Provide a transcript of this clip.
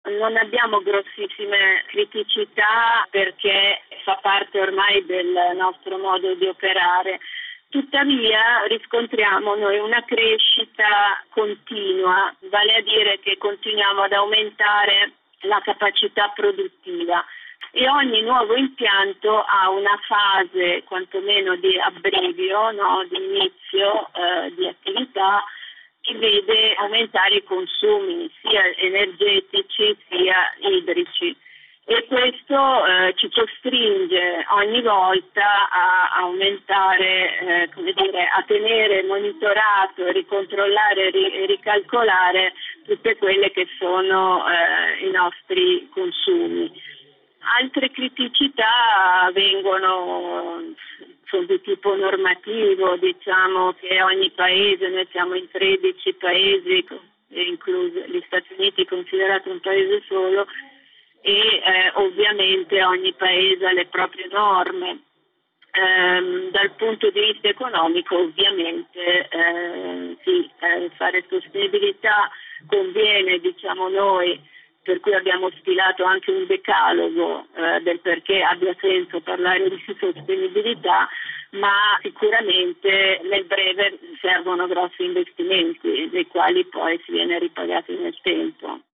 Non abbiamo grossissime criticità perché fa parte ormai del nostro modo di operare. Tuttavia riscontriamo noi una crescita continua, vale a dire che continuiamo ad aumentare la capacità produttiva e ogni nuovo impianto ha una fase quantomeno di abbrivio, no, di inizio di attività, che vede aumentare i consumi sia energetici sia idrici e questo ci costringe ogni volta a aumentare, a tenere monitorato, ricontrollare e ricalcolare tutte quelle che sono i nostri consumi. Altre criticità sono di tipo normativo, diciamo che ogni paese, noi siamo in 13 paesi, incluso gli Stati Uniti considerato un paese solo, e ovviamente ogni paese ha le proprie norme. Dal punto di vista economico ovviamente fare sostenibilità conviene, diciamo noi, per cui abbiamo stilato anche un decalogo del perché abbia senso parlare di sostenibilità, ma sicuramente nel breve servono grossi investimenti, dei quali poi si viene ripagati nel tempo.